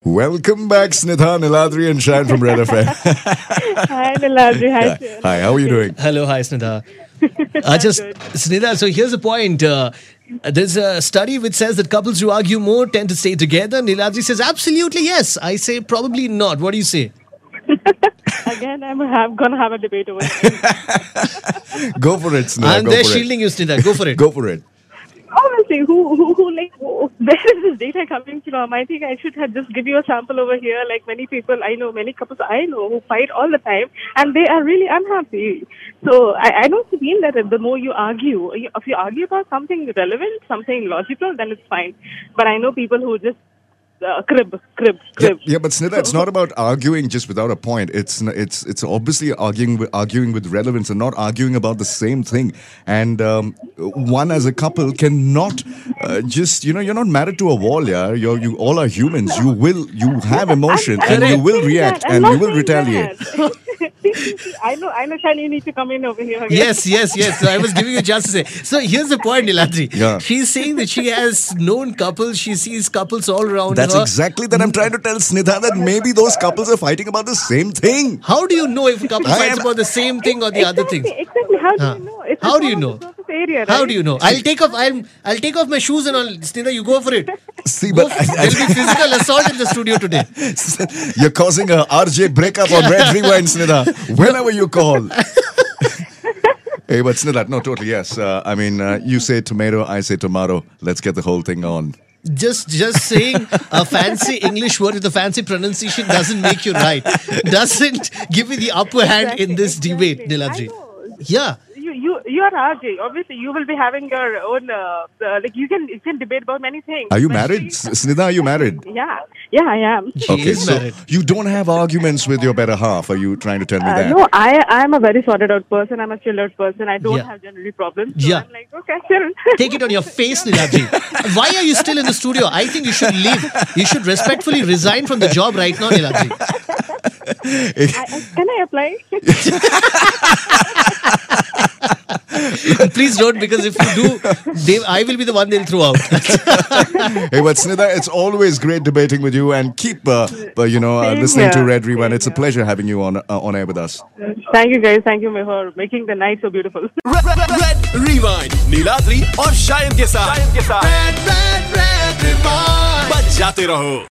Welcome back, Snitha, Niladri and Shine from Red FM. Hi, Niladri. Hi, Shiv. Hi, how are you doing? Hello, hi Snida. Good. Snida, so here's the point. There's a study which says that couples who argue more tend to stay together. Niladri says absolutely yes. I say probably not. What do you say? Again, I'm gonna have a debate over it. Go for it, Snitha. I'm Go there for shielding you, Snida. Go for it. it. Go for it. Honestly, where is this data coming from? I think I should have just give you a sample over here. Like many people I know, many couples I know who fight all the time, and they are really unhappy. So I don't feel that the more you argue, if you argue about something relevant, something logical, then it's fine. But I know people who just crib. Yeah, but Snitha, it's not about arguing just without a point. It's obviously arguing with relevance and not arguing about the same thing. And one as a couple cannot just you're not married to a wall. Yeah, you all are humans. You have emotion and you will react and you will retaliate. I know, Shani, you need to come in over here again. Yes. So I was giving you a chance to say. So here's the point, Niladri. Yeah. She's saying that she has known couples. She sees couples all around That's her. exactly that I'm trying to tell Snitha, that maybe those couples are fighting about the same thing. How do you know if a couple I fights am- about the same thing or the other things? Exactly. How do you know? It's How a do you common know? surface area, right? How do you know? I'll take off my shoes and all. Snida, you go for it. See, Go but for it. There'll be physical assault in the studio today. you're causing a RJ breakup on Red Rewind, Snitha. Whenever you call. Hey, but Snitha, no, totally, yes. You say tomato, I say tomato. Let's get the whole thing on. Just saying a fancy English word with a fancy pronunciation doesn't make you right. Doesn't give you the upper hand in this debate, I Niladri. know. Yeah. You are RJ. Obviously, you will be having your own. You can debate about many things. Are you But married? Snitha, are you married? Yeah, I am. She is so married. you don't have arguments with your better half. Are you trying to tell me that? No, I am a very sorted out person. I'm a chilled out person. I don't Yeah. have generally problems. So Yeah. I'm like, okay, chill. Take it on your face, Niladri. Why are you still in the studio? I think you should leave. You should respectfully resign from the job right now, Niladri. Can I apply? Please don't, because if you do, I will be the one they'll throw out. Hey, but Snitha, it's always great debating with you, and keep listening to here. Red Rewind. Same It's a here. pleasure having you on air with us. Thank you, guys. Thank you for making the night so beautiful. Red Rewind, Niladri और शायन के साथ। Red Rewind, बजाते रहो।